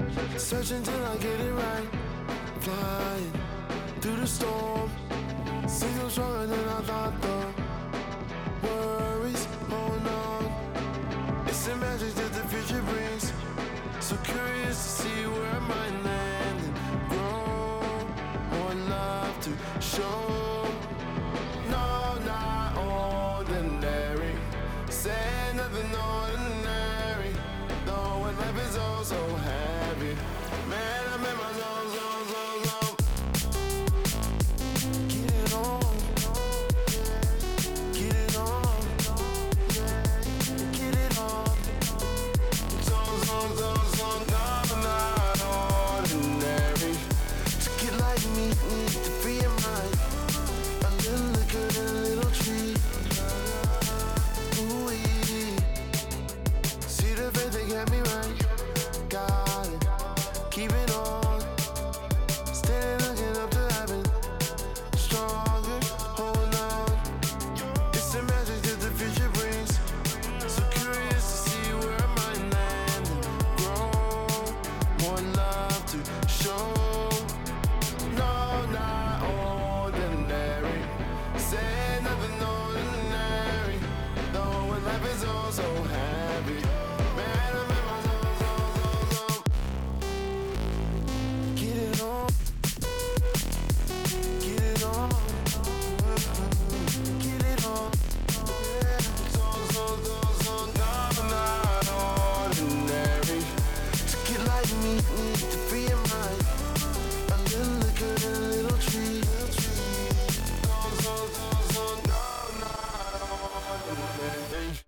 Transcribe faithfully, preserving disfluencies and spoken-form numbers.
Searching till I get it right. Flying through the storm. Seems I'm stronger than I thought though. Worries, hold on. It's the magic that the future brings. So curious to see where I might land and grow. More love to show. No, not ordinary. Say nothing ordinary. Though when life is oh so heavy. Man, I'm in my zone, zone, zone, zone. Get it on. Get it on. Get it on. Zone, zone, zone, zone. No, not ordinary. To get like me, need to free your mind. A little liquor and a little tree. Ooh-wee. See the faith that got me right. Got it. Keep it on. Standing looking up to heaven. Stronger, hold on. It's the magic that the future brings. So curious to see where I might land and grow. More love to show. No, not ordinary. Say nothing ordinary. Though when life is oh so heavy. Man, I'm in my zone, zone, zone, zone. Get it on. Get it on. Get it on. Zone, zone, zone, zone. No, not ordinary. To get like me, need to free your mind. A little liquor and a little tree. Zone, zone, zone, zone. No, not ordinary.